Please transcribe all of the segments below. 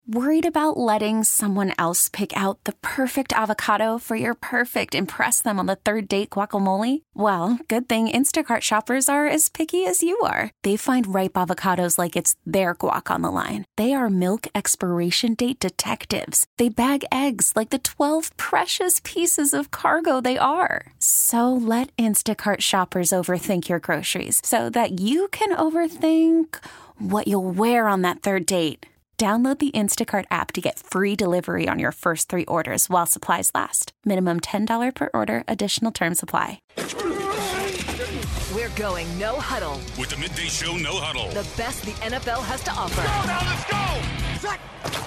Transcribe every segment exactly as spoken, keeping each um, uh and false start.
Worried about letting someone else pick out the perfect avocado for your perfect impress them on the third date guacamole? Well, good thing Instacart shoppers are as picky as you are. They find ripe avocados like it's their guac on the line. They are milk expiration date detectives. They bag eggs like the twelve precious pieces of cargo they are. So let Instacart shoppers overthink your groceries so that you can overthink what you'll wear on that third date. Download the Instacart app to get free delivery on your first three orders while supplies last. Minimum ten dollars per order. Additional terms apply. We're going no huddle. With the Midday Show No Huddle. The best the N F L has to offer. Go now, let's go!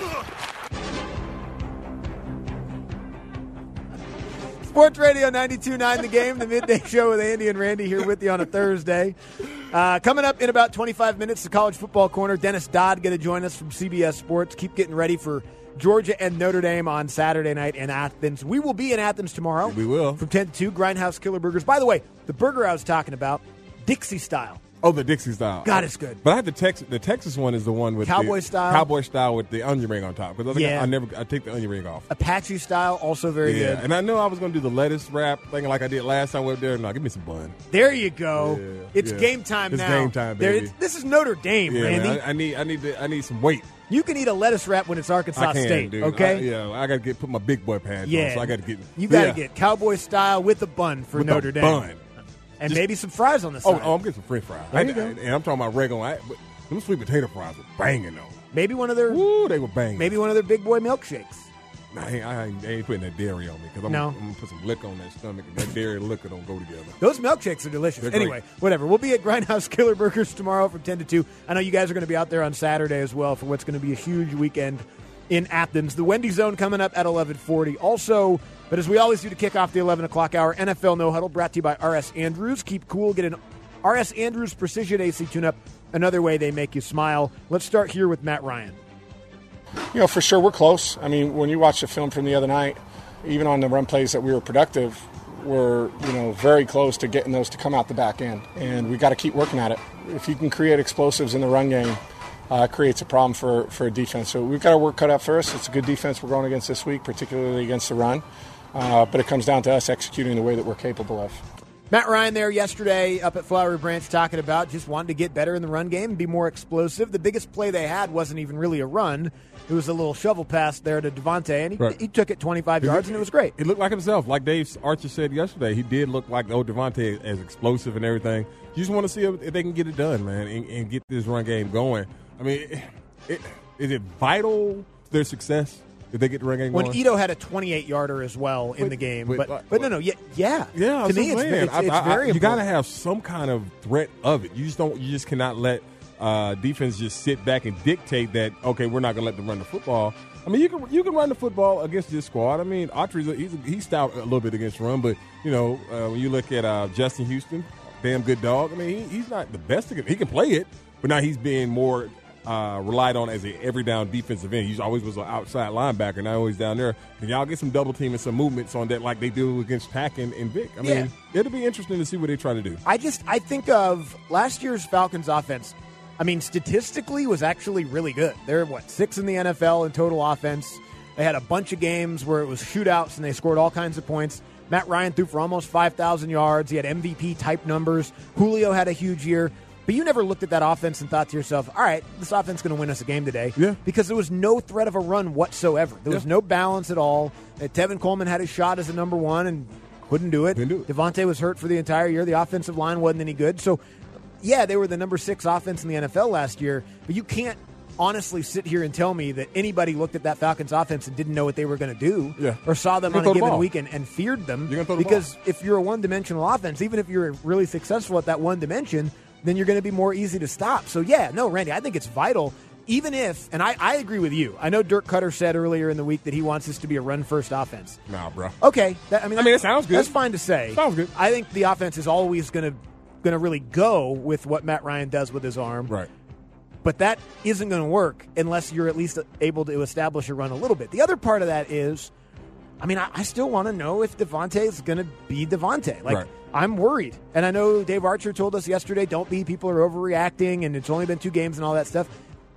Sports Radio ninety-two point nine The Game, the Midday Show with Andy and Randy here with you on a Thursday. Uh, coming up in about twenty-five minutes, the College Football Corner. Dennis Dodd going to join us from C B S Sports. Keep getting ready for Georgia and Notre Dame on Saturday night in Athens. We will be in Athens tomorrow. We will. From ten to two, Grindhouse Killer Burgers. By the way, the burger I was talking about, Dixie style. Oh, the Dixie style. God, it's good. But I have the Texas. The Texas one is the one with Cowboy the style. Cowboy style with the onion ring on top. Because I, yeah. I never. I take the onion ring off. Apache style, also very yeah. good. And I know I was going to do the lettuce wrap thing like I did last time we were there. No, give me some bun. There you go. Yeah, it's yeah. game time it's now. It's game time, baby. There, this is Notre Dame, yeah, Randy. Man, I, I need. I need. To, I need some weight. You can eat a lettuce wrap when it's Arkansas I can, State, dude. okay? I, yeah, I got to get put my big boy pants yeah. on, so I got to get. You got to yeah. get Cowboy style with a bun for with Notre Dame. Bun. And Just, maybe some fries on the oh, side. Oh, I'm getting some French fries. There I, you go. I, and I'm talking about regular. I, but them sweet potato fries were banging though. Maybe one of their. Ooh, they were banging. Maybe one of their big boy milkshakes. Nah, I ain't, I ain't, I ain't putting that dairy on me because I'm, no. I'm gonna put some liquor on that stomach, and that dairy and liquor don't go together. Those milkshakes are delicious. They're anyway, great. whatever. We'll be at Grindhouse Killer Burgers tomorrow from ten to two. I know you guys are going to be out there on Saturday as well for what's going to be a huge weekend in Athens. The Wendy Zone coming up at eleven forty. Also, but as we always do to kick off the eleven o'clock hour, N F L No Huddle brought to you by R S Andrews. Keep cool. Get an R S Andrews Precision A C tune-up. Another way they make you smile. Let's start here with Matt Ryan. You know, for sure we're close. I mean, when you watch the film from the other night, even on the run plays that we were productive, we're, you know, very close to getting those to come out the back end. And we got to keep working at it. If you can create explosives in the run game, uh, it creates a problem for, for a defense. So we've got our work cut out for us. It's a good defense we're going against this week, particularly against the run. Uh, but it comes down to us executing the way that we're capable of. Matt Ryan there yesterday up at Flowery Branch talking about just wanting to get better in the run game and be more explosive. The biggest play they had wasn't even really a run. It was a little shovel pass there to Devontae, and he, right. he took it twenty-five yards, and it was great. It looked like himself. Like Dave Archer said yesterday, he did look like, oh, Devontae as explosive and everything. You just want to see if, if they can get it done, man, and, and get this run game going. I mean, it, it, is it vital to their success? Did they get the run game when going? Ito had a twenty-eight yarder as well in wait, the game, wait, but uh, but no no yeah yeah yeah to me it's, it's, I, it's I, very I, you got to important. have some kind of threat of it. You just don't. You just cannot let uh, defense just sit back and dictate that. Okay, we're not going to let them run the football. I mean, you can you can run the football against this squad. I mean, Autry's a, he's a, he's stout a little bit against run, but you know uh, when you look at uh, Justin Houston, damn good dog. I mean, he, he's not the best. He can play it, but now he's being more. Uh, relied on as a every down defensive end. He always was an outside linebacker. Now he's down there. Can y'all get some double team and some movements on that like they do against Pack and, and Vic? I mean, yeah. it'll be interesting to see what they try to do. I just I think of last year's Falcons offense. I mean, statistically was actually really good. They're, what, six in the N F L in total offense. They had a bunch of games where it was shootouts and they scored all kinds of points. Matt Ryan threw for almost five thousand yards. He had M V P-type numbers. Julio had a huge year. But you never looked at that offense and thought to yourself, all right, this offense is going to win us a game today. Yeah. Because there was no threat of a run whatsoever. There was yeah. no balance at all. Uh, Tevin Coleman had his shot as a number one and couldn't do it. Couldn't do it. Devontae was hurt for the entire year. The offensive line wasn't any good. So, yeah, they were the number six offense in the N F L last year. But you can't honestly sit here and tell me that anybody looked at that Falcons offense and didn't know what they were going to do yeah. or saw them you're on a given the weekend and feared them. You're throw the because ball. If you're a one-dimensional offense, even if you're really successful at that one dimension, then you're going to be more easy to stop. So, yeah, no, Randy, I think it's vital, even if, and I, I agree with you. I know Dirk Cutter said earlier in the week that he wants this to be a run-first offense. Nah, bro. Okay. That, I mean, I mean, it sounds good. That's fine to say. Sounds good. I think the offense is always going to going to really go with what Matt Ryan does with his arm. Right. But that isn't going to work unless you're at least able to establish a run a little bit. The other part of that is, I mean, I, I still want to know if Devontae is going to be Devontae. Like, right. I'm worried. And I know Dave Archer told us yesterday, don't be, people are overreacting, and it's only been two games and all that stuff.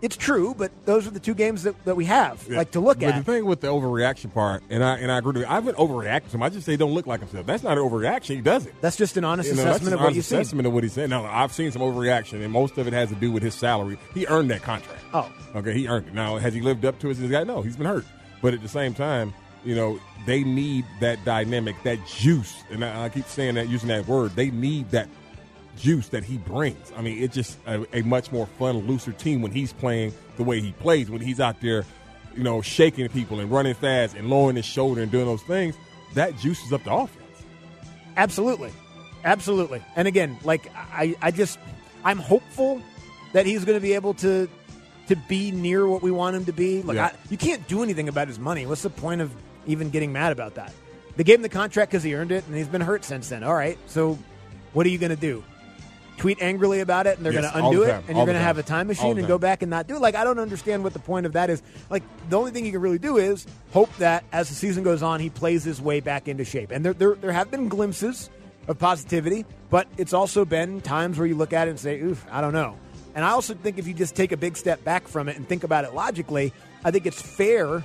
It's true, but those are the two games that, that we have, Yeah. like, to look but at. But the thing with the overreaction part, and I and I agree with you, I haven't overreacted to him. I just say don't look like himself. That's not an overreaction. He doesn't. That's just an honest You know, that's assessment an of what honest you've seen. assessment of what he's saying. Now, I've seen some overreaction, and most of it has to do with his salary. He earned that contract. Oh. Okay, he earned it. Now, has he lived up to it? Guy? No, he's been hurt. But at the same time, you know, they need that dynamic, that juice. And I, I keep saying that, using that word. They need that juice that he brings. I mean, it's just a, a much more fun, looser team when he's playing the way he plays, when he's out there, you know, shaking people and running fast and lowering his shoulder and doing those things. That juices up the offense. Absolutely. Absolutely. And again, like, I, I just, I'm hopeful that he's going to be able to to be near what we want him to be. Like, Yeah. I, you can't do anything about his money. What's the point of even getting mad about that? They gave him the contract because he earned it, and he's been hurt since then. All right, so what are you going to do? Tweet angrily about it, and they're Yes, going to all undo the it, time, and all you're the going to time. have a time All machine the and go time. back and not do it. Like, I don't understand what the point of that is. Like, the only thing you can really do is hope that as the season goes on, he plays his way back into shape. And there, there, there have been glimpses of positivity, but it's also been times where you look at it and say, oof, I don't know. And I also think if you just take a big step back from it and think about it logically, I think it's fair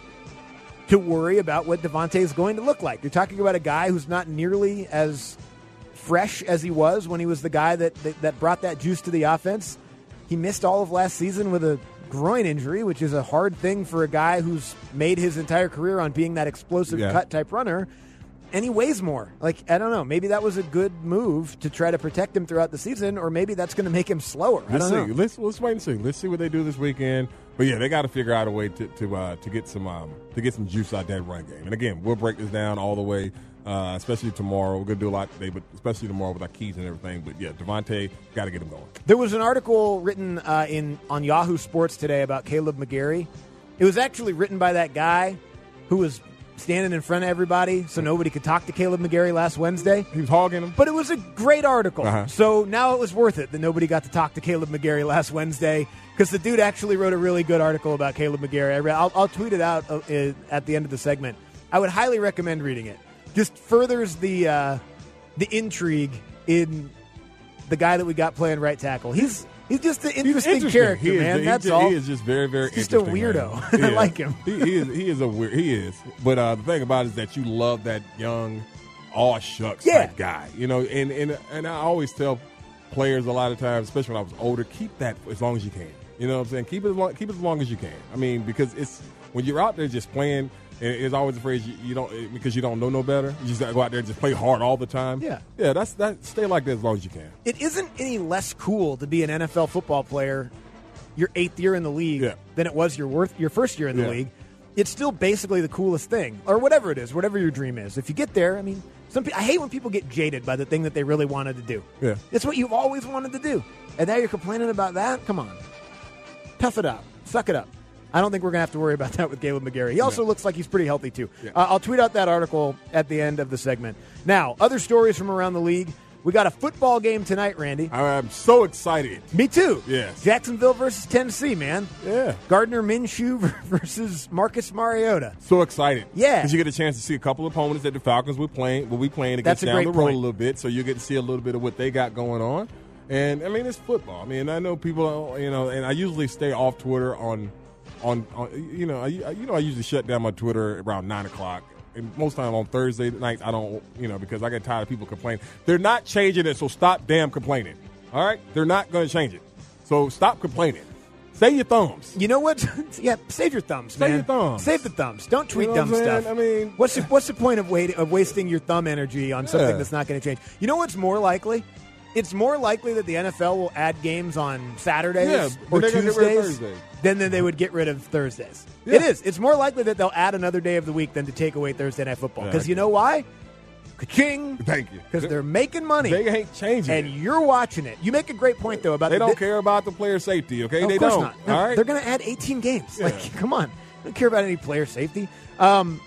to worry about what Devontae is going to look like. You're talking about a guy who's not nearly as fresh as he was when he was the guy that, that, that brought that juice to the offense. He missed all of last season with a groin injury, which is a hard thing for a guy who's made his entire career on being that explosive Yeah. cut type runner. And he weighs more. Like, I don't know. Maybe that was a good move to try to protect him throughout the season, or maybe that's going to make him slower. I Let's don't see. know. Let's let's wait and see. Let's see what they do this weekend. But yeah, they got to figure out a way to to uh, to get some um, to get some juice out that run game. And again, we'll break this down all the way, uh, especially tomorrow. We're gonna do a lot today, but especially tomorrow with our keys and everything. But yeah, Devontae got to get him going. There was an article written uh, in on Yahoo Sports today about Caleb McGarry. It was actually written by that guy who was standing in front of everybody so nobody could talk to Caleb McGarry last Wednesday. He was hogging him. But it was a great article. Uh-huh. So now it was worth it that nobody got to talk to Caleb McGarry last Wednesday, because the dude actually wrote a really good article about Caleb McGarry. I read, I'll, I'll tweet it out uh, at the end of the segment. I would highly recommend reading it. Just furthers the uh, the intrigue in the guy that we got playing right tackle. He's he's just an interesting, interesting. character, He is- man. he That's just- all. He is just very, very He's just a interesting. weirdo. man. I Yeah. like him. he, he is. He is a weird. He is. But uh, the thing about it is that you love that young, aw shucks Yeah. type guy. You know, and and and I always tell players a lot of times, especially when I was older, keep that as long as you can. You know what I'm saying? Keep it as long, keep it as long as you can. I mean, because it's when you're out there just playing. And it's always a phrase you, you don't because you don't know no better. You just gotta go out there and just play hard all the time. Yeah. yeah. That's that. Stay like that as long as you can. It isn't any less cool to be an N F L football player your eighth year in the league Yeah. than it was your worth, your first year in the Yeah. league. It's still basically the coolest thing, or whatever it is, whatever your dream is. If you get there, I mean, some pe- I hate when people get jaded by the thing that they really wanted to do. Yeah. It's what you've always wanted to do, and now you're complaining about that? Come on. Tough it up. Suck it up. I don't think we're going to have to worry about that with Caleb McGarry. He also No. looks like he's pretty healthy, too. Yeah. Uh, I'll tweet out that article at the end of the segment. Now, other stories from around the league. We got a football game tonight, Randy. I'm so excited. Me too. Yes. Jacksonville versus Tennessee, man. Yeah. Gardner Minshew versus Marcus Mariota. So excited. Yeah. Because you get a chance to see a couple of opponents that the Falcons will playing will be playing That's against a down great the road point. a little bit, so you get to see a little bit of what they got going on. And I mean, it's football. I mean, I know people, you know, and I usually stay off Twitter on, on, on you know, I, you know, I usually shut down my Twitter around nine o'clock. And most time on Thursday nights, I don't, you know, because I get tired of people complaining. They're not changing it, so stop damn complaining. All right, they're not going to change it, so stop complaining. Save your thumbs. You know what? yeah, save your thumbs, Save man. your thumbs. Save the thumbs. Don't tweet You know dumb what I'm saying? stuff. I mean- what's the, what's the point of, wait, of wasting your thumb energy on something Yeah. that's not going to change? You know what's more likely? It's more likely that the N F L will add games on Saturdays Yeah, or they're gonna get rid of Tuesdays Thursday. than than they would get rid of Thursdays. Yeah. It is. It's more likely that they'll add another day of the week than to take away Thursday Night Football. Yeah, Because I you know why? Ka-ching. Thank you. Because they're making money. They ain't changing and it. you're watching it. You make a great point, though, about They the, don't care about the player safety, okay? Of they course don't. not. No, all right? They're going to add eighteen games. Yeah. Like, come on. They don't care about any player safety. Um,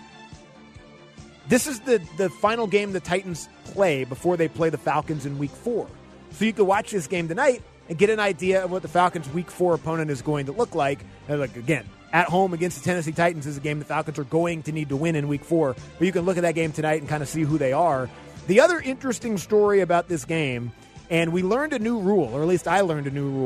this is the, the final game the Titans play before they play the Falcons in week four. So you can watch this game tonight and get an idea of what the Falcons' week four opponent is going to look like. And like again, at home against the Tennessee Titans is a game the Falcons are going to need to win in week four. But you can look at that game tonight and kind of see who they are. The other interesting story about this game, and we learned a new rule, or at least I learned a new rule,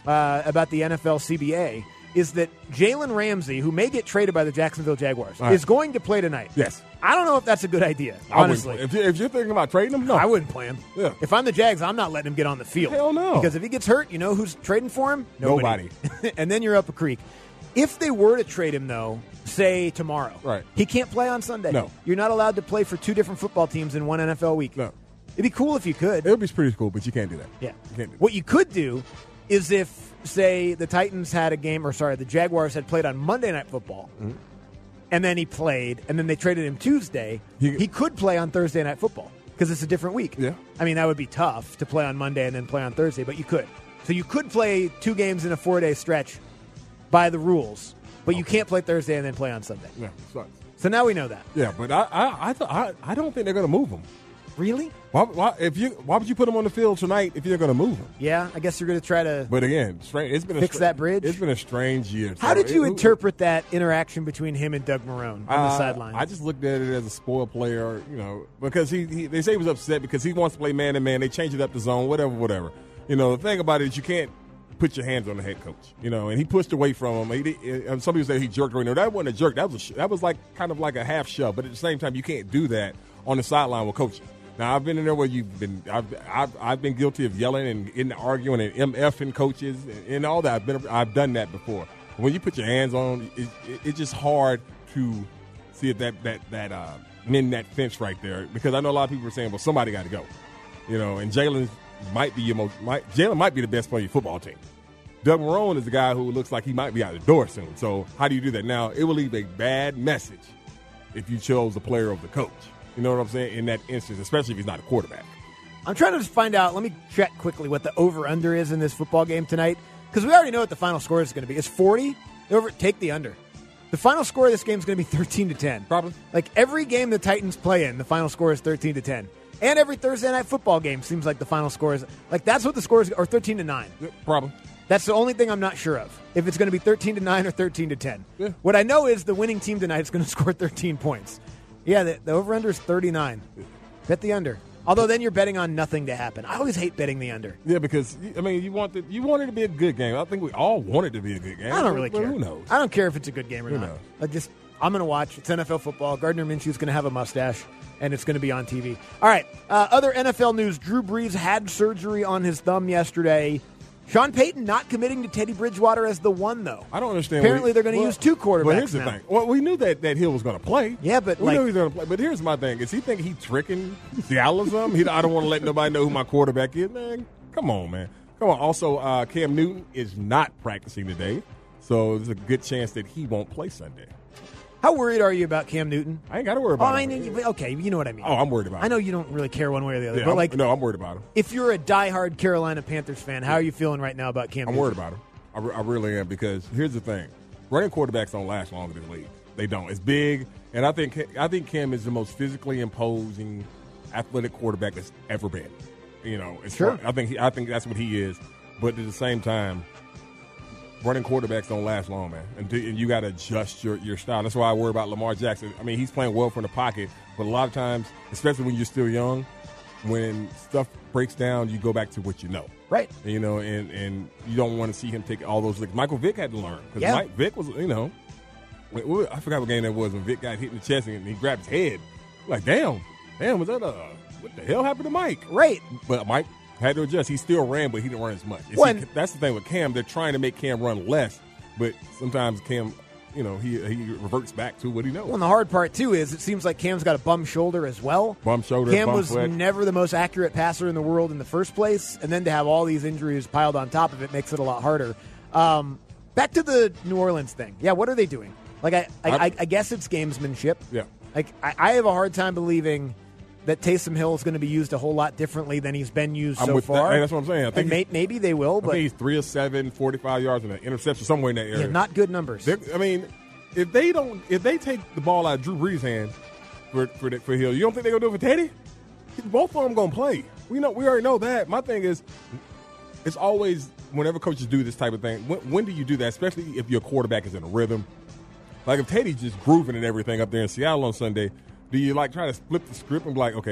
uh, about the N F L C B A is that Jalen Ramsey, who may get traded by the Jacksonville Jaguars, right. is going to play tonight. Yes. I don't know if that's a good idea, I honestly. If, you, if you're thinking about trading him, no. I wouldn't play him. Yeah. If I'm the Jags, I'm not letting him get on the field. Hell no. Because if he gets hurt, you know who's trading for him? Nobody. Nobody. And then you're up a creek. If they were to trade him, though, say tomorrow, right. he can't play on Sunday. No. You're not allowed to play for two different football teams in one N F L week. No. It'd be cool if you could. It would be pretty cool, but you can't do that. Yeah. You can't do what you could do is if, say, the Titans had a game, or sorry, the Jaguars had played on Monday Night Football, mm-hmm. and then he played, and then they traded him Tuesday, he, he could play on Thursday Night Football because it's a different week. Yeah. I mean, that would be tough to play on Monday and then play on Thursday, but you could. So you could play two games in a four-day stretch by the rules, but okay. you can't play Thursday and then play on Sunday. Yeah, sucks. So now we know that. Yeah, but I I I, th- I, I don't think they're going to move him. Really? Why, why, if you, why would you put him on the field tonight if you're going to move him? Yeah, I guess you're going to try to But again, strange, it's been fix a, that bridge. It's been a strange year. How so did you it, interpret that interaction between him and Doug Marrone on uh, the sideline? I just looked at it as a spoiled player, you know, because he, he they say he was upset because he wants to play man-to-man. They changed it up the zone, whatever, whatever. You know, the thing about it is you can't put your hands on the head coach, you know, and he pushed away from him. He, he, some people say he jerked away. No, that wasn't a jerk. That was a, that was like kind of like a half shove. But at the same time, you can't do that on the sideline with coaching. Now, I've been in there where you've been I've, I've, I've been guilty of yelling and in arguing and MFing coaches and, and all that. I've been I've done that before. When you put your hands on, it, it, it's just hard to see if that that that uh, mend that fence right there, because I know a lot of people are saying, well, somebody got to go, you know. And Jalen might be your most might, Jalen might be the best player on your football team. Doug Marrone is the guy who looks like he might be out the door soon. So how do you do that? Now, it will leave a bad message if you chose the player over the coach. You know what I'm saying? In that instance, especially if he's not a quarterback. I'm trying to just find out. Let me check quickly what the over-under is in this football game tonight, because we already know what the final score is going to be. It's forty. Over, take the under. The final score of this game is going to be thirteen to ten. Probably. Like every game the Titans play in, the final score is thirteen to ten. And every Thursday night football game seems like the final score is like that's what the score is, or thirteen to nine. Yeah, probably. That's the only thing I'm not sure of. If it's going to be thirteen to nine or thirteen to ten. Yeah. What I know is the winning team tonight is going to score thirteen points. Yeah, the, the over-under is thirty-nine. Bet the under. Although then you're betting on nothing to happen. I always hate betting the under. Yeah, because, I mean, you want, the, you want it to be a good game. I think we all want it to be a good game. I don't really but care. Who knows? I don't care if it's a good game or Who not. knows? I just, I'm going to watch. It's N F L football. Gardner Minshew's going to have a mustache, and it's going to be on T V. All right, uh, other N F L news. Drew Brees had surgery on his thumb yesterday. Sean Payton not committing to Teddy Bridgewater as the one, though. I don't understand. Apparently, we, they're going to well, use two quarterbacks Well, here's the now. thing. Well, we knew that, that Hill was going to play. Yeah, but we like, knew he was going to play. But here's my thing: is he think he tricking Seattle or something? He, I don't want to let nobody know who my quarterback is. Man, come on, man, come on. Also, uh, Cam Newton is not practicing today, so there's a good chance that he won't play Sunday. how worried are you about Cam Newton? I ain't got to worry Oh, about I him. mean, okay, you know what I mean. Oh, I'm worried about him. I know you don't really care one way or the other, Yeah, but I'm- like, no, I'm worried about him. if you're a diehard Carolina Panthers fan, how are you feeling right now about Cam I'm Newton? worried about him. I, re- I really am, because here's the thing: running quarterbacks don't last long in this league. They don't. It's big, and I think I think Cam is the most physically imposing, athletic quarterback that's ever been. You know, as Sure. far, I think he, I think that's what he is. But at the same time, running quarterbacks don't last long, man, and, do, and you got to adjust your, your style. That's why I worry about Lamar Jackson. I mean, he's playing well from the pocket, but a lot of times, especially when you're still young, when stuff breaks down, you go back to what you know. Right. You know, and, and you don't want to see him take all those licks. Michael Vick had to learn. Because Yeah. Mike Vick was, you know, when- when- I forgot what game that was when Vick got hit in the chest and he grabbed his head. Like, damn, damn, was that a, what the hell happened to Mike? Right. But Mike had to adjust. He still ran, but he didn't run as much. You see, When- that's the thing with Cam. They're trying to make Cam run less, but sometimes Cam, you know, he he reverts back to what he knows. Well, and the hard part, too, is it seems like Cam's got a bum shoulder as well. Bum shoulder, Cam bum was foot. never the most accurate passer in the world in the first place, and then to have all these injuries piled on top of it makes it a lot harder. Um, back to the New Orleans thing. Yeah, what are they doing? Like, I, I, I, I guess it's gamesmanship. Yeah. Like, I, I have a hard time believing that Taysom Hill is going to be used a whole lot differently than he's been used I'm so with that. far. Hey, that's what I'm saying. I think and may, maybe they will, I but think he's three of seven, forty-five yards, and an interception somewhere in that area. yeah, not good numbers. They're, I mean, if they don't, if they take the ball out of Drew Brees' hand for for, the, for Hill, you don't think they're gonna do it for Teddy? Both of them gonna play. We know, we already know that. My thing is, it's always whenever coaches do this type of thing. When, when do you do that? Especially if your quarterback is in a rhythm. Like if Teddy's just grooving and everything up there in Seattle on Sunday, do you like try to flip the script and be like, okay,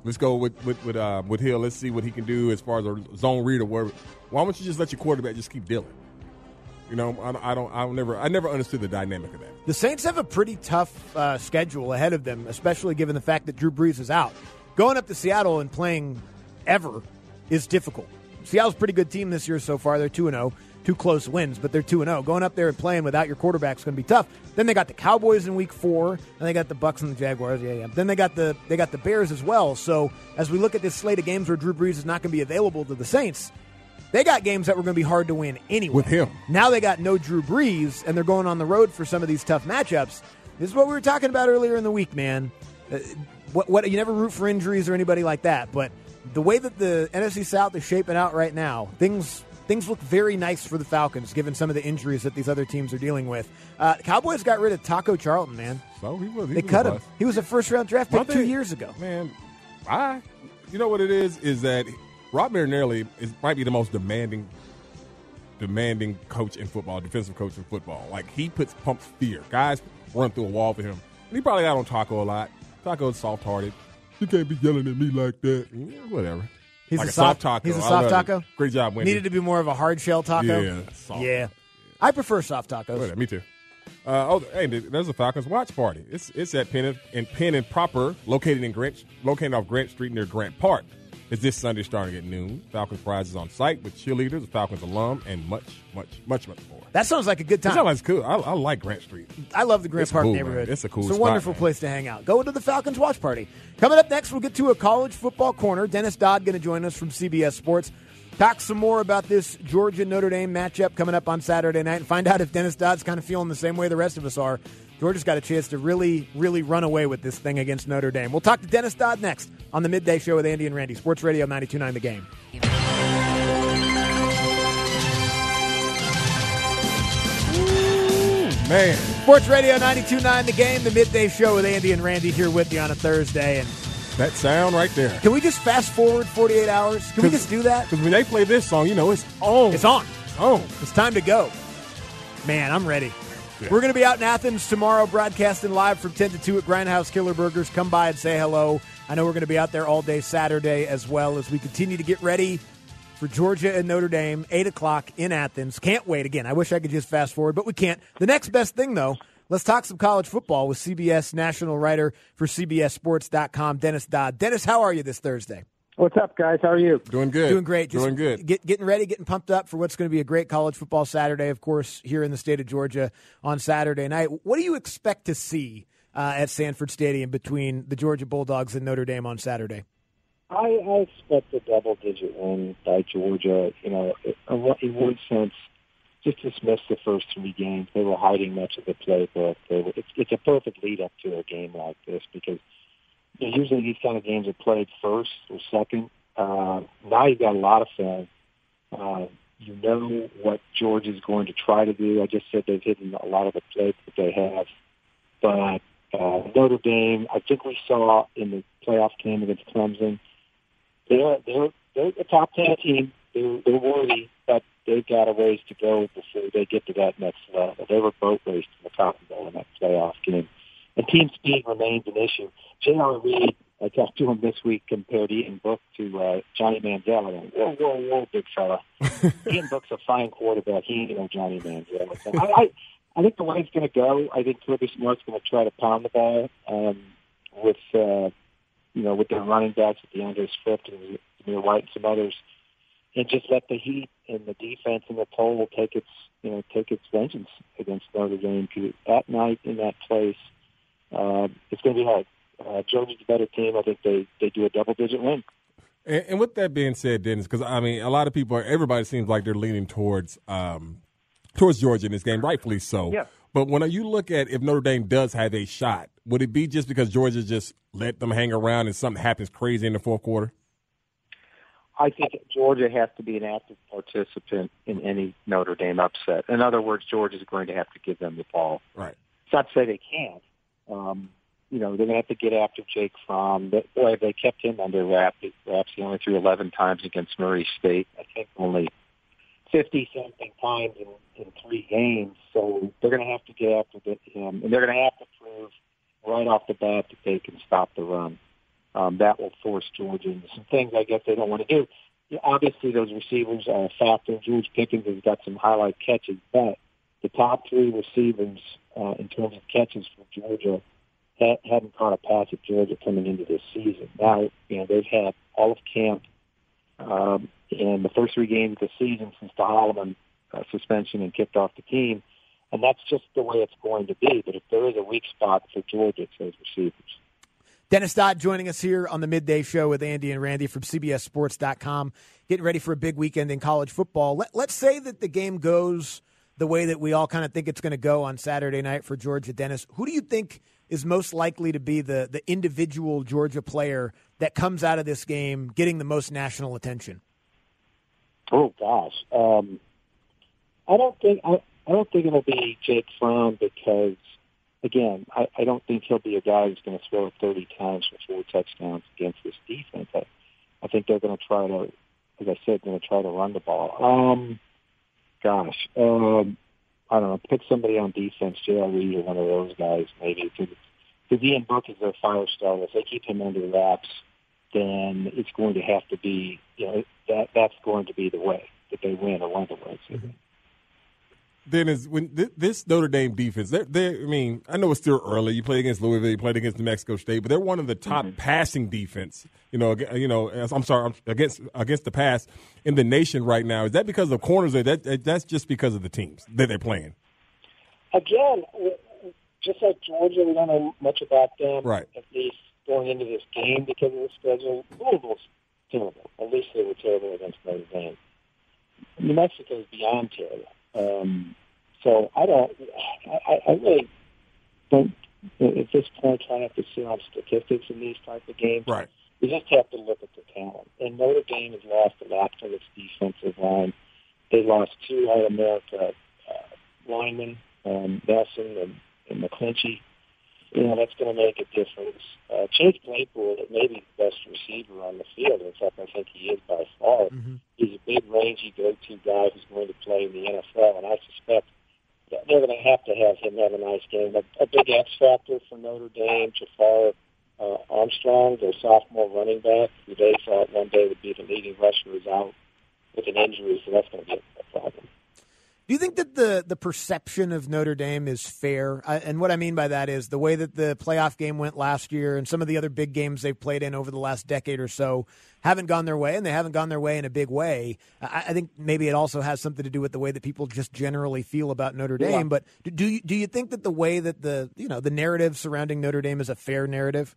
Let's go with with with, uh, with Hill. Let's see what he can do as far as a zone read or whatever. Why don't you just let your quarterback just keep dealing? You know, I, I don't. I don't never. I never understood the dynamic of that. The Saints have a pretty tough uh, schedule ahead of them, especially given the fact that Drew Brees is out. Going up to Seattle and playing ever is difficult. Seattle's a pretty good team this year so far. They're two and zero, two close wins, but they're two and zero. Going up there and playing without your quarterback is going to be tough. Then they got the Cowboys in Week Four, and they got the Bucs and the Jaguars. Yeah, yeah. Then they got the they got the Bears as well. So as we look at this slate of games where Drew Brees is not going to be available to the Saints, they got games that were going to be hard to win anyway. With him. Now they got no Drew Brees, and they're going on the road for some of these tough matchups. This is what we were talking about earlier in the week, man. Uh, what, what you never root for injuries or anybody like that, but the way that the N F C South is shaping out right now, things things look very nice for the Falcons, given some of the injuries that these other teams are dealing with. Uh, Cowboys got rid of Taco Charlton, man. So he was. He they was cut a him. bust. He was a first-round draft pick two years ago. Man, I. You know what it is? Is that Rob Marinelli is might be the most demanding, demanding coach in football, defensive coach in football. Like he puts pumps fear. Guys run through a wall for him. And he probably got on Taco a lot. Taco's soft-hearted. You can't be yelling at me like that. Yeah, whatever. He's like a, a soft, soft taco. He's a I soft love taco. it. Great job, Wendy. Needed to be more of a hard shell taco. Yeah, soft. Yeah. I prefer soft tacos. Whatever, me too. Uh, oh, hey, there's a Falcons watch party. It's it's at Penn and Penn and Proper, located in Grant, located off Grant Street near Grant Park. It's this Sunday starting at noon. Falcons prizes on site with cheerleaders, a Falcons alum, and much, much, much, much more. That sounds like a good That time. sounds like cool. I, I like Grant Street. I love the Grant It's Park cool, neighborhood. man. It's a cool It's a spot, wonderful man. place to hang out. Go to the Falcons watch party. Coming up next, we'll get to a college football corner. Dennis Dodd going to join us from C B S Sports. Talk some more about this Georgia-Notre Dame matchup coming up on Saturday night and find out if Dennis Dodd's kind of feeling the same way the rest of us are. Georgia's got a chance to really, really run away with this thing against Notre Dame. We'll talk to Dennis Dodd next on the Midday Show with Andy and Randy. Sports Radio ninety-two point nine The Game. Man, Sports Radio ninety-two point nine The Game, the Midday Show with Andy and Randy here with you on a Thursday. And that sound right there. can we just fast forward forty-eight hours? Can we just do that? Because when they play this song, you know it's on. It's on. on. It's time to go. Man, I'm ready. Yeah. We're going to be out in Athens tomorrow, broadcasting live from ten to two at Grindhouse Killer Burgers. Come by and say hello. I know we're going to be out there all day Saturday as well as we continue to get ready for Georgia and Notre Dame, eight o'clock in Athens. Can't wait. Again, I wish I could just fast forward, but we can't. The next best thing, though, let's talk some college football with C B S national writer for C B S Sports dot com, Dennis Dodd. Dennis, how are you this Thursday? What's up, guys? How are you? Doing good. Doing great. Just Doing good. Get, getting ready, getting pumped up for what's going to be a great college football Saturday, of course, here in the state of Georgia on Saturday night. What do you expect to see uh, at Sanford Stadium between the Georgia Bulldogs and Notre Dame on Saturday? I, I expect a double-digit win by Georgia. You know, in one sense, just dismiss the first three games. They were hiding much of the playbook. They were, it's, it's a perfect lead-up to a game like this because you know, usually these kind of games are played first or second. Uh, now you've got a lot of film. Uh, you know what Georgia's going to try to do. I just said they've hidden a lot of the playbook that they have. But uh, Notre Dame, I think we saw in the playoff game against Clemson, they're they're they're a top ten team. They're they're worthy, but they've got a ways to go before they get to that next level. They were boat raced in the Cotton Bowl in that playoff game, and team speed remains an issue. J R. Reed, I talked to him this week, compared Ian Book to uh, Johnny Manziel. I went, whoa, whoa, whoa, big fella. Ian Book's a fine quarterback. He ain't no Johnny Manziel. So I, I I think the way it's going to go. I think Kirby Smart's going to try to pound the ball um, with. Uh, you know, with their running backs, with DeAndre Swift and Zamir White and some others, and just let the heat and the defense and the toll take its, you know, take its vengeance against Notre Dame. Because at night in that place, uh, it's going to be hard. Uh, Georgia's a better team. I think they, they do a double-digit win. And, and with that being said, Dennis, because, I mean, a lot of people, everybody seems like they're leaning towards um, towards Georgia in this game, rightfully so. Yeah. But when you look at if Notre Dame does have a shot, would it be just because Georgia just let them hang around and something happens crazy in the fourth quarter? I think Georgia has to be an active participant in any Notre Dame upset. In other words, Georgia's going to have to give them the ball. Right. It's not to say they can't. Um, you know, they're going to have to get after Jake Fromm. But, boy, have they kept him under wraps. Wraps. He only threw eleven times against Murray State. I think only fifty-something times in, in three games. So they're going to have to get after him, and they're going to have to prove right off the bat that they can stop the run. um, that will force Georgia into some things I guess they don't want to do. Yeah, obviously, those receivers are a factor. George Pickens has got some highlight catches, but the top three receivers uh, in terms of catches for Georgia ha- hadn't caught a pass at Georgia coming into this season. Now, you know, they've had all of camp um, in the first three games of the season since the Holloman uh, suspension and kicked off the team, and that's just the way it's going to be. But if there is a weak spot for Georgia, it's those receivers. Dennis Dodd joining us here on the Midday Show with Andy and Randy from C B S Sports dot com, getting ready for a big weekend in college football. Let, let's say that the game goes the way that we all kind of think it's going to go on Saturday night for Georgia. Dennis, who do you think is most likely to be the, the individual Georgia player that comes out of this game getting the most national attention? Oh, gosh. Um, I don't think I, I don't think it'll be Jake Fromm because, again, I, I don't think he'll be a guy who's going to throw it thirty times for four touchdowns against this defense. I, I think they're going to try to, as I said, going to try to run the ball. Um, gosh, um, I don't know. Pick somebody on defense, J R. Reed or one of those guys, maybe. Because Ian Book is their fire starter. If they keep him under wraps, then it's going to have to be, you know, that that's going to be the way that they win or one of the ways. Mm-hmm. Then is when th- this Notre Dame defense, they're, they're, I mean, I know it's still early. You played against Louisville, you played against New Mexico State, but they're one of the top mm-hmm. passing defense. You know, you know. I'm sorry, against against the pass in the nation right now. Is that because of corners, or that that's just because of the teams that they're playing? Again, just like Georgia, we don't know much about them. Right. At least going into this game because of the schedule. Louisville's terrible. At least they were terrible against Notre Dame. New Mexico is beyond terrible. Um, so I don't, I, I really don't, at this point, try not to sit on statistics in these type of games. Right. You just have to look at the talent. And Notre Dame has lost a lot from its defensive line. They lost two All-America uh, linemen, um, Nelson and, and McClinchy. You know, that's going to make a difference. Uh, Chase Claypool may be the best receiver on the field. In fact, I think he is by far. Mm-hmm. He's a big, rangy, go-to guy who's going to play in the N F L, and I suspect that they're going to have to have him have a nice game. A, a big X factor for Notre Dame, Jafar uh, Armstrong, their sophomore running back, who they thought one day would be the leading rusher, is out with an injury, so that's going to be a problem. Do you think that the, the perception of Notre Dame is fair? I, and what I mean by that is the way that the playoff game went last year and some of the other big games they've played in over the last decade or so haven't gone their way, and they haven't gone their way in a big way. I, I think maybe it also has something to do with the way that people just generally feel about Notre Dame. Yeah. But do, do you do you think that the way that the you know the narrative surrounding Notre Dame is a fair narrative?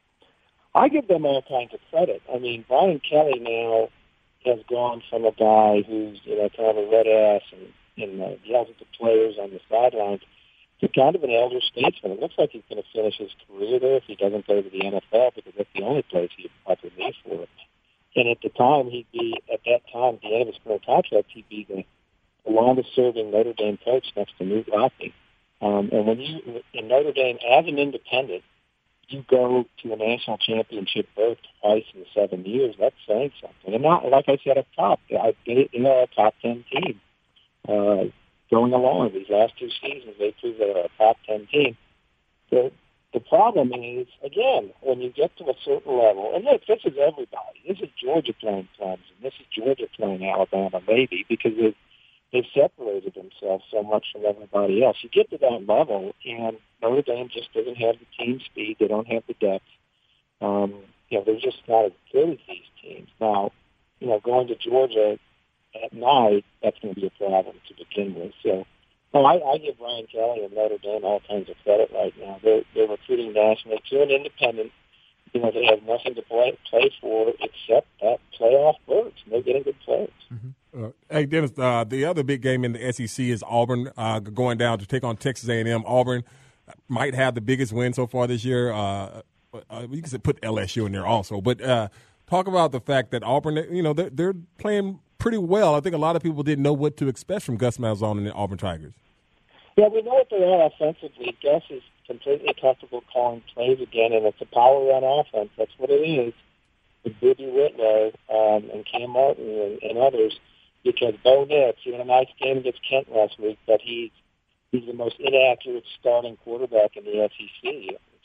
I give them all kinds of credit. I mean, Brian Kelly now has gone from a guy who's you know kind of a red ass and and uh, yells at the players on the sidelines, to kind of an elder statesman. It looks like he's going to finish his career there if he doesn't go to the N F L, because that's the only place he'd probably leave for it. And at the time, he'd be, at that time, at the end of his current contract, he'd be the, the longest-serving Notre Dame coach next to Knute Rockne. Um, and when you, in Notre Dame, as an independent, you go to a national championship berth twice in seven years, that's saying something. And not, like I said up top, I, they, they are a top ten team. Uh, going along these last two seasons, they proved they're a top ten team. The, the problem is, again, when you get to a certain level, and look, this is everybody. This is Georgia playing Clemson. This is Georgia playing Alabama, maybe, because they've, they've separated themselves so much from everybody else. You get to that level, and Notre Dame just doesn't have the team speed. They don't have the depth. Um, you know, they're just not as good as these teams. Now, you know, going to Georgia at night, that's going to be a problem to begin with. So, no, I, I give Brian Kelly and Notre Dame all kinds of credit right now. They're, they're recruiting nationally to an independent. You know, they have nothing to play, play for except that playoff berth. They're getting good players. Mm-hmm. Uh, hey, Dennis, uh, the other big game in the S E C is Auburn uh, going down to take on Texas A and M. Auburn might have the biggest win so far this year. Uh, uh, you can put L S U in there also. But uh, talk about the fact that Auburn, you know, they're, they're playing pretty well. I think a lot of people didn't know what to expect from Gus Malzahn and the Auburn Tigers. Yeah, we know what they are offensively. Gus is completely comfortable calling plays again, and it's a power run offense. That's what it is with Booby Whitlow um, and Cam Martin and, and others, because Bo Nix, he had a nice game against Kent last week, but he's, he's the most inaccurate starting quarterback in the S E C.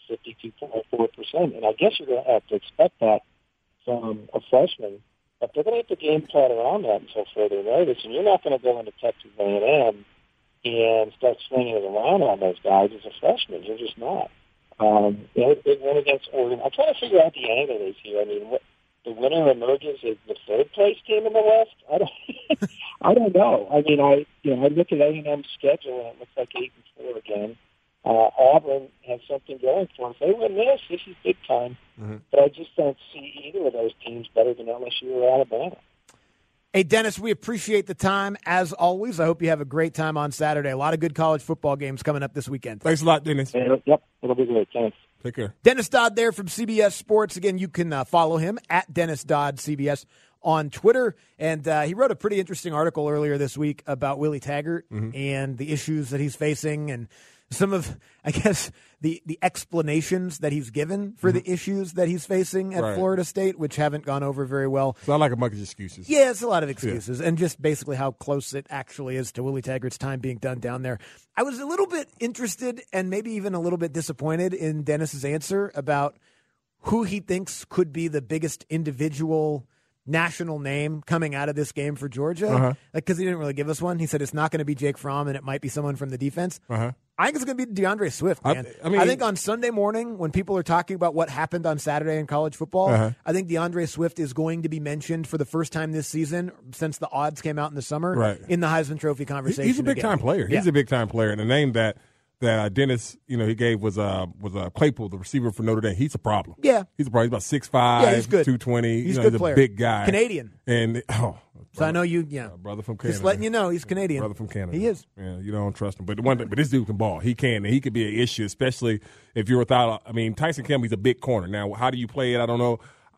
fifty-two point four percent. And I guess you're going to have to expect that from a freshman. But they're going to have to game plan around that until further notice. And you're not going to go into Texas A and M and start slinging it around on those guys as a freshman. You're just not. Um, they had a big win against Oregon. I'm trying to figure out the angle is here. I mean, what, the winner emerges as the third place team in the West. I don't, I don't know. I mean, I you know I look at A and M's schedule and it looks like eight and four again. Uh, Auburn has something going for us. They win this. This is big time. Mm-hmm. But I just don't see either of those teams better than L S U or Alabama. Hey, Dennis, we appreciate the time, as always. I hope you have a great time on Saturday. A lot of good college football games coming up this weekend. Thanks a lot, Dennis. Yeah, yep, it'll be great. Thanks. Take care. Dennis Dodd there from C B S Sports. Again, you can uh, follow him at Dennis Dodd C B S on Twitter. And uh, he wrote a pretty interesting article earlier this week about Willie Taggart mm-hmm. and the issues that he's facing and some of, I guess, the, the explanations that he's given for mm-hmm. the issues that he's facing at right. Florida State, which haven't gone over very well. So I like a bunch of excuses. Yeah, it's a lot of excuses, yeah. and just basically how close it actually is to Willie Taggart's time being done down there. I was a little bit interested and maybe even a little bit disappointed in Dennis's answer about who he thinks could be the biggest individual national name coming out of this game for Georgia. Uh-huh. Like, because he didn't really give us one. He said it's not going to be Jake Fromm and it might be someone from the defense. Uh-huh. I think it's going to be DeAndre Swift, man. I, I, mean, I think on Sunday morning, when people are talking about what happened on Saturday in college football, uh-huh. I think DeAndre Swift is going to be mentioned for the first time this season since the odds came out in the summer right. in the Heisman Trophy conversation. He's a big-time player. Yeah. He's a big-time player. And the name that that uh, Dennis, you know, he gave was uh, was uh, Claypool, the receiver for Notre Dame. He's a problem. Yeah. He's a problem. He's about six five, yeah, he's good. two twenty. He's, you know, good he's player. a big guy. Canadian. And, oh. So brother, I know you, yeah. uh, brother from Canada. Just letting you know, he's Canadian. Brother from Canada. He is. Yeah, you don't trust him. But the one thing, but this dude can ball. He can, and he could be an issue, especially if you're without. I mean, Tyson Campbell's a big corner. Now, how do you play it? I don't know.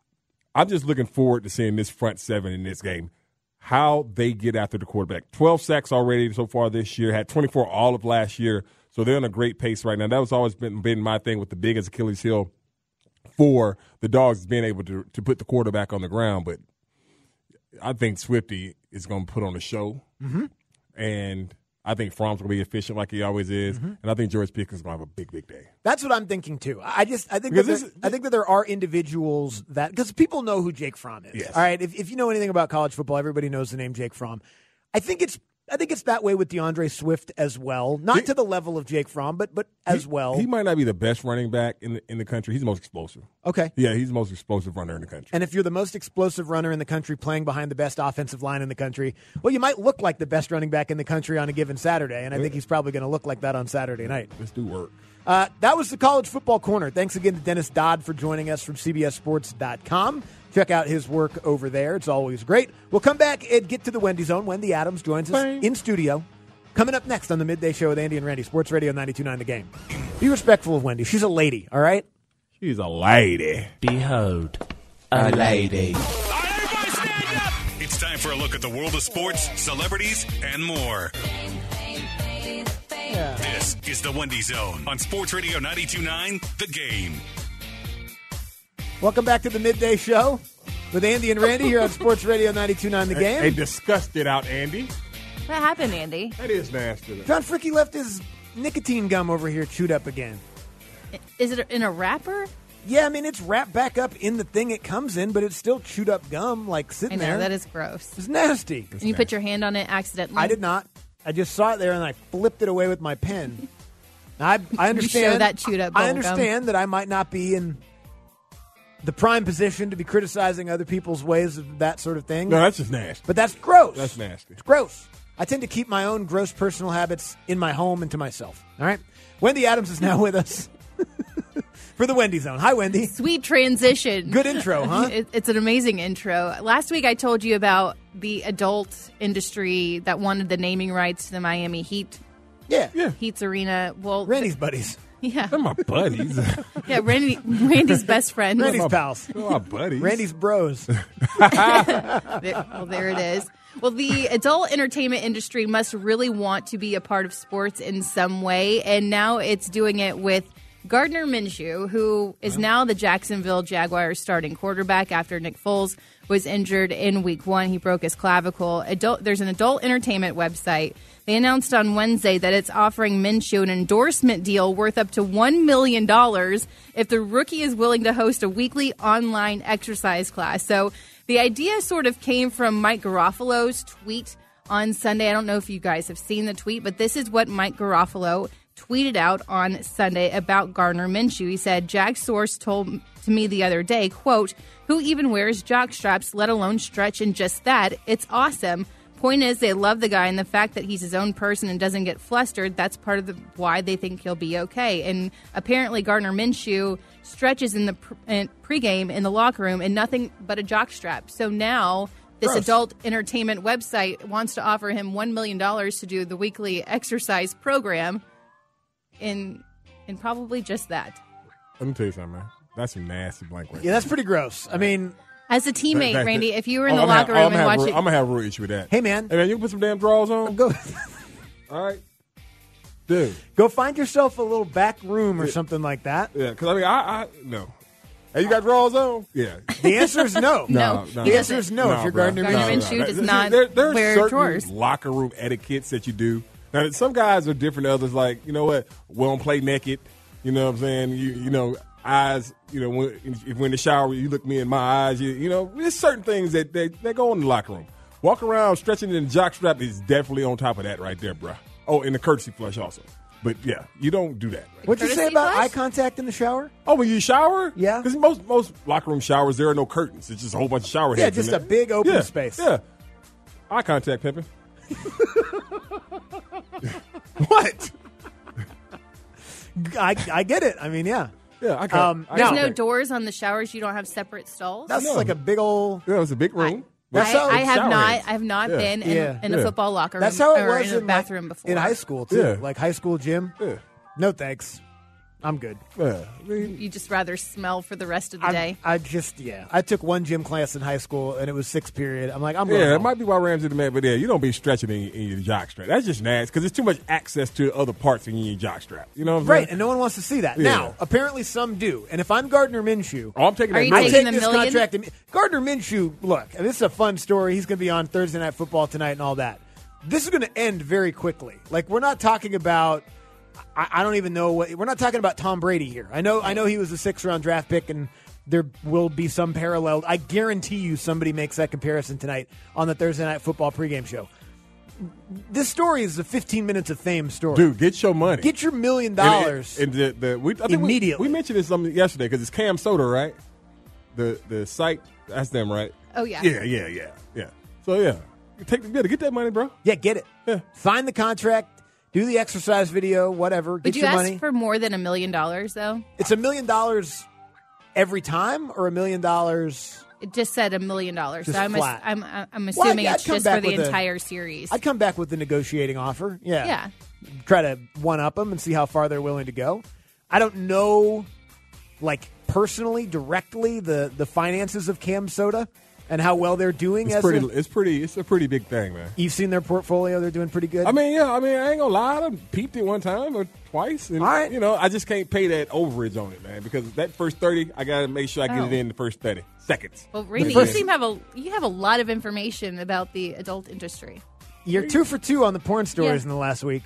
I'm just looking forward to seeing this front seven in this game. How they get after the quarterback. twelve sacks already so far this year. Had twenty-four all of last year. So they're on a great pace right now. That was always been, been my thing with the biggest Achilles heel for the Dogs is being able to to put the quarterback on the ground. But I think Swifty is going to put on a show. Mm-hmm. And I think Fromm's going to be efficient like he always is. Mm-hmm. And I think George Pickens is going to have a big, big day. That's what I'm thinking, too. I just I think that this, I think that there are individuals that – because people know who Jake Fromm is. Yes. All right? If, if you know anything about college football, everybody knows the name Jake Fromm. I think it's I think it's that way with DeAndre Swift as well. Not he, to the level of Jake Fromm, but but as he, well. He might not be the best running back in the, in the country. He's the most explosive. Okay. Yeah, he's the most explosive runner in the country. And if you're the most explosive runner in the country playing behind the best offensive line in the country, well, you might look like the best running back in the country on a given Saturday, and I think he's probably going to look like that on Saturday night. Let's do work. Uh, that was the College Football Corner. Thanks again to Dennis Dodd for joining us from C B S Sports dot com. Check out his work over there. It's always great. We'll come back and get to the Wendy Zone. Wendy Adams joins us Bye. in studio. Coming up next on the Midday Show with Andy and Randy, Sports Radio ninety-two point nine The Game. Be respectful of Wendy. She's a lady, all right? She's a lady. Behold, a lady. All right, everybody stand up! It's time for a look at the world of sports, celebrities, and more. Yeah. This is the Wendy Zone on Sports Radio ninety-two point nine The Game. Welcome back to the Midday Show with Andy and Randy here on Sports Radio ninety-two point nine The Game. Hey, discussed it out, Andy. What happened, Andy? That is nasty. John Fricky left his nicotine gum over here chewed up again. Is it in a wrapper? Yeah, I mean, it's wrapped back up in the thing it comes in, but it's still chewed up gum, like sitting I know, there. that is gross. It's nasty. And you nasty. Put your hand on it accidentally? I did not. I just saw it there, and I flipped it away with my pen. Now, I, I understand. You show that chewed up I understand gum. that I might not be in the prime position to be criticizing other people's ways of that sort of thing. No, that's just nasty. But that's gross. That's nasty. It's gross. I tend to keep my own gross personal habits in my home and to myself. All right? Wendy Adams is now with us for the Wendy Zone. Hi, Wendy. Sweet transition. Good intro, huh? it, it's an amazing intro. Last week I told you about the adult industry that wanted the naming rights to the Miami Heat. Yeah. Yeah. Heat's arena. Well, Randy's buddies. Yeah. They're my buddies. Yeah, Randy, Randy's best friend. Randy's my, pals. They're my buddies. Randy's bros. Well, there it is. Well, the adult entertainment industry must really want to be a part of sports in some way, and now it's doing it with Gardner Minshew, who is now the Jacksonville Jaguars starting quarterback after Nick Foles was injured in week one. He broke his clavicle. Adult, there's an adult entertainment website. They announced on Wednesday that it's offering Minshew an endorsement deal worth up to one million dollars if the rookie is willing to host a weekly online exercise class. So the idea sort of came from Mike Garofalo's tweet on Sunday. I don't know if you guys have seen the tweet, but this is what Mike Garofalo tweeted out on Sunday about Gardner Minshew. He said, Jag source told to me the other day, quote, who even wears jock straps, let alone stretch and just that? It's awesome. Point is, they love the guy, and the fact that he's his own person and doesn't get flustered, that's part of the why they think he'll be okay. And apparently Gardner Minshew stretches in the pre- in pregame in the locker room and nothing but a jock strap. So now this Gross. adult entertainment website wants to offer him one million dollars to do the weekly exercise program in in probably just that. Let me tell you something, man. That's some nasty blank right Yeah, that's pretty gross. I mean, As a teammate, That- that- Randy, if you were in Oh, the I'm locker have, room I'm and have, watching, I'm gonna have a real issue with that. hey, man, Hey man, you can put some damn drawers on. go All right, dude. go find yourself a little back room or something like that. Yeah, because I mean, I, I no. Hey, you got drawers on? Yeah. The answer is no. No, no. he The answer doesn't. is no, if you're bro. Gardner Gardner Minshew. Minshew does See, not there, there are wear certain drawers. locker room etiquettes that you do. Now, some guys are different than others. Like, you know what? We don't play naked. You know what I'm saying? You you know, eyes, you know, when, if we're in the shower, you look me in my eyes. You, you know, there's certain things that they, they go in the locker room. Walk around stretching in the jock strap is definitely on top of that right there, bro. Oh, and the courtesy flush also. But, yeah, you don't do that. Right? What'd you say Courtesy about flush? eye contact in the shower? Oh, when you shower? Yeah. Because most most locker room showers, there are no curtains. It's just a whole bunch of shower Yeah, heads. in just there. a big open Yeah, space. Yeah. Eye contact, Pimpin. What? I, I get it. I mean, yeah. Yeah, I got Um, I There's got no that. doors on the showers. You don't have separate stalls. That's No. like a big old. Yeah, it was a big room. That's I, how- I have shower not. heads. I have not Yeah. been in, Yeah. in a Yeah. football locker room That's how it or was in a in bathroom like, before. in high school too. Yeah. Like high school gym. Yeah. No thanks. I'm good. Yeah. I mean, You just rather smell for the rest of the I, day. I just yeah. I took one gym class in high school and it was sixth period. I'm like I'm going yeah, it home. might be why Ramsey the man, but yeah, you don't be stretching in, in your jock strap. That's just nasty because there's too much access to other parts in your jock strap. You know what I'm Right, saying? and no one wants to see that. Yeah. Now, apparently some do. And if I'm Gardner Minshew, Oh, I'm taking Are that. you I note. taking take the this million? contract. And, Gardner Minshew, look, and this is a fun story. He's going to be on Thursday Night Football tonight and all that. This is going to end very quickly. Like, we're not talking about, I, I don't even know what, we're not talking about Tom Brady here. I know I know he was a sixth round draft pick and there will be some parallel. I guarantee you somebody makes that comparison tonight on the Thursday Night Football pregame show. This story is a fifteen minutes of fame story. Dude, get your money. Get your million And it- dollars. And, the, the, we, I think we- Immediately. We, mentioned this something yesterday because it's Cam Soda, right? The the site, that's them, right? Oh, yeah. Yeah, yeah, yeah, yeah. So, yeah. You take the, get that money, bro. Yeah, get it. Yeah. Sign the contract, do the exercise video, whatever. Get Would you your ask money. for more than a million dollars, though? It's a million dollars every time, or a million dollars. It just said a million dollars. Just So I'm, flat. I'm, I'm Well, assuming I'd- it's I'd come just for back the with a- entire series. I'd come back with the negotiating offer. Yeah, Yeah. Try to one up them and see how far they're willing to go. I don't know, like personally, directly the the finances of Cam Soda and how well they're doing. It's as pretty, a, it's pretty, it's a pretty big thing, man. you've seen their portfolio; they're doing pretty good. I mean, yeah, I mean, I ain't gonna lie. I done peeped it one time or twice, and All right. you know, I just can't pay that overage on it, man, because that first thirty, I gotta make sure I get Oh. it in the first thirty seconds. Well, Randy, first- you seem to have a you have a lot of information about the adult industry. You're two for two on the porn stories Yeah. in the last week.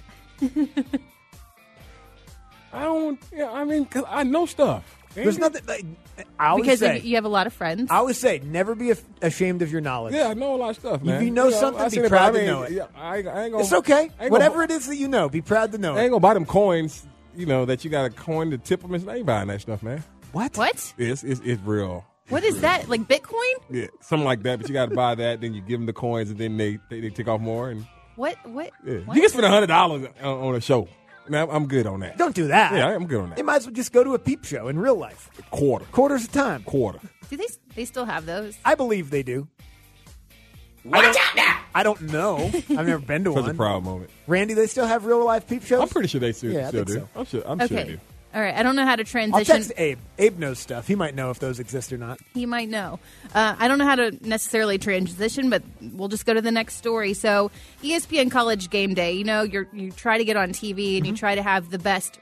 I don't, yeah, I mean, 'cause I know stuff. There's nothing. Like, I always Because say, of, you have a lot of friends. I always say, never be af- ashamed of your knowledge. Yeah, I know a lot of stuff, man. you know Yeah, something, I be seen it, but proud I to mean, know it. Yeah, I, ain't- I ain't gonna, It's okay. I ain't gonna- Whatever it is that you know, be proud to know I ain't it. gonna buy them coins, you know, that you got a coin to tip them. I ain't buying that stuff, man. What? What? It's, it's, it's real. What is that? Like Bitcoin? Yeah, something like that. But you got to buy that. Then you give them the coins, and then they they, they take off more. And What? What? yeah. what? You can spend a hundred dollars on, on a show. Now I'm good on that. Don't do that. Yeah, I'm good on that. You might as well just go to a peep show in real life. Quarter, Quarters of time. quarter. Do they? They still have those? I believe they do. Watch out now. I don't know. I've never been to Such a one. proud moment. Randy, they still have real life peep shows? I'm pretty sure they still, Yeah, I still think do. so. I'm sure. I'm sure they Okay. do. All right. I don't know how to I'll transition. text Abe. Abe knows stuff. He might know if those exist or not. He might know. Uh, I don't know how to necessarily transition, but we'll just go to the next story. So, E S P N College Game Day. You know, you you try to get on T V and Mm-hmm. you try to have the best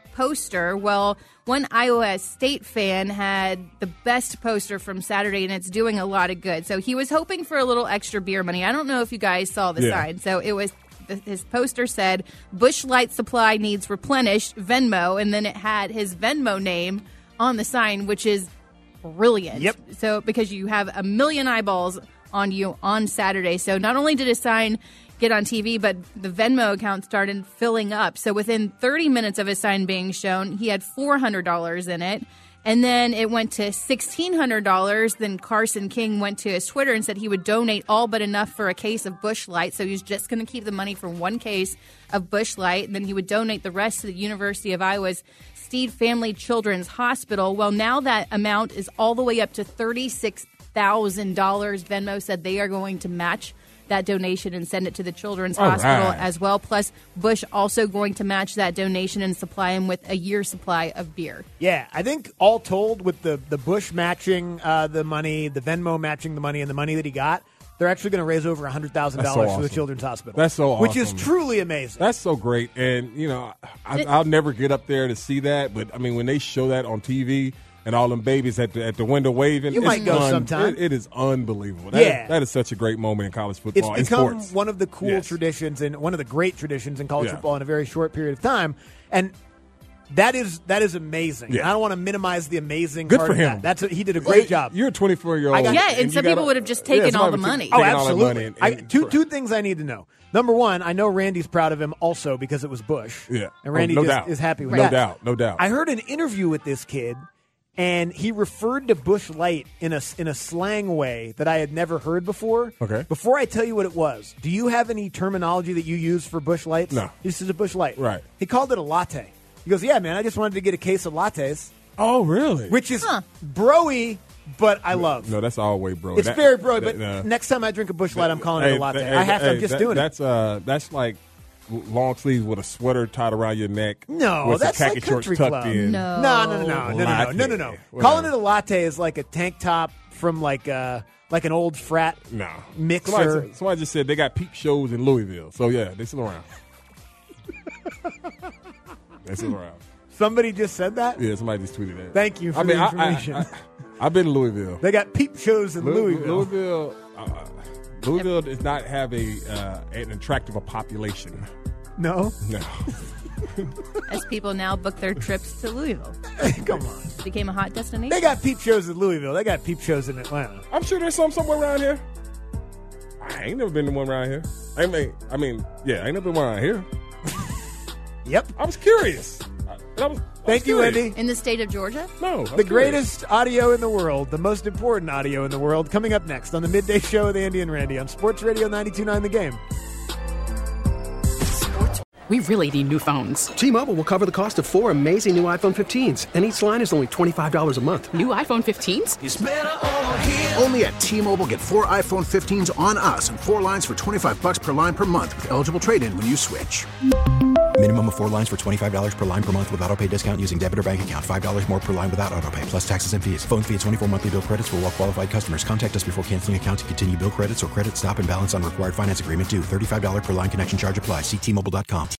poster. Well, one Iowa State fan had the best poster from Saturday, and it's doing a lot of good. So he was hoping for a little extra beer money. I don't know if you guys saw the Yeah. sign. So it was his poster said, Busch Light supply needs replenished, Venmo, and then it had his Venmo name on the sign, which is brilliant. Yep. So because you have a million eyeballs on you on Saturday. So not only did his sign get on T V, but the Venmo account started filling up. So within thirty minutes of his sign being shown, he had four hundred dollars in it. And then it went to sixteen hundred dollars. Then Carson King went to his Twitter and said he would donate all but enough for a case of Busch Light. So he was just going to keep the money for one case of Busch Light. And then he would donate the rest to the University of Iowa's Steed Family Children's Hospital. Well, now that amount is all the way up to thirty-six thousand dollars. Venmo said they are going to match that donation and send it to the Children's All Hospital right. as well. Plus, Busch also going to match that donation and supply him with a year's supply of beer. Yeah, I think all told, with the the Bush matching uh, the money, the Venmo matching the money, and the money that he got, they're actually going to raise over one hundred thousand That's dollars so for the awesome. Children's Hospital. That's so Which is awesome. truly amazing. That's so great. And, you know, I, I'll never get up there to see that. But, I mean, when they show that on T V and all them babies at the, at the window waving, You it's might go un- sometime. It, it is unbelievable. That, Yeah. that is such a great moment in college It's football and become sports. one of the cool Yes. traditions and one of the great traditions in college Yeah. football in a very short period of time. And that is that is amazing. Yeah. I don't want to minimize the amazing Good part for of him. that. That's a, he did a great job. You're a twenty-four-year-old. I got- Yeah, and you some gotta- people would have just taken some all the people money. take- Oh, taken all that absolutely. money and- I, and- two two things I need to know. Number one, I know Randy's proud of him also because it was Bush. Yeah. and Randy Oh, no just doubt. is happy with No that. doubt, no doubt. I heard an interview with this kid, and he referred to Bush Light in a in a slang way that I had never heard before. Okay. Before I tell you what it was, do you have any terminology that you use for Bush Lights? No. This is a Bush Light. Right. He called it a latte. He goes, "Yeah, man, I just wanted to get a case of lattes," Oh, really? which is Huh. broy, but I love. No, that's all way, bro. It's That- very broy, but that, uh, next time I drink a Bush Light, I'm calling hey, it a latte. hey, I have to. hey, I'm just that- doing it. That's uh, that's like long sleeves with a sweater tied around your neck. No, with that's some khaki like shorts country tucked club. in. No. No, no, no, no, no, no, no, Latte. no, no, no. Whatever. Calling it a latte is like a tank top from like uh like an old frat No. mixer. Somebody, somebody just said they got peep shows in Louisville. So, yeah, they still around. they still around. Somebody just said that. Yeah, somebody just tweeted that. Thank you for I mean, the I- information. I, I, I've been to Louisville. They got peep shows in Louis- Louisville. Louisville, uh, Louisville does not have a uh, an attractive a population. No, No. As people now book their trips to Louisville. come on. Became a hot destination. They got peep shows in Louisville. They got peep shows in Atlanta. I'm sure there's some somewhere around here. I ain't never been to one around here. I mean, I mean, yeah, I ain't never been one around here. Yep. I was curious. I, I was, I Thank was you, curious. Andy. In the state of Georgia? No, I was The curious. greatest audio in the world, the most important audio in the world, coming up next on the Midday Show with Andy and Randy on Sports Radio ninety-two point nine The Game. We really need new phones. T-Mobile will cover the cost of four amazing new iPhone fifteens, and each line is only twenty-five dollars a month. New iPhone fifteens? Only at T-Mobile, get four iPhone fifteens on us and four lines for twenty-five bucks per line per month with eligible trade-in when you switch. Minimum of four lines for twenty-five dollars per line per month with autopay discount using debit or bank account. five dollars more per line without autopay, plus taxes and fees. Phone fee at twenty-four monthly bill credits for well-qualified customers. Contact us before canceling account to continue bill credits or credit stop and balance on required finance agreement due. thirty-five dollars per line connection charge applies. See T Mobile dot com.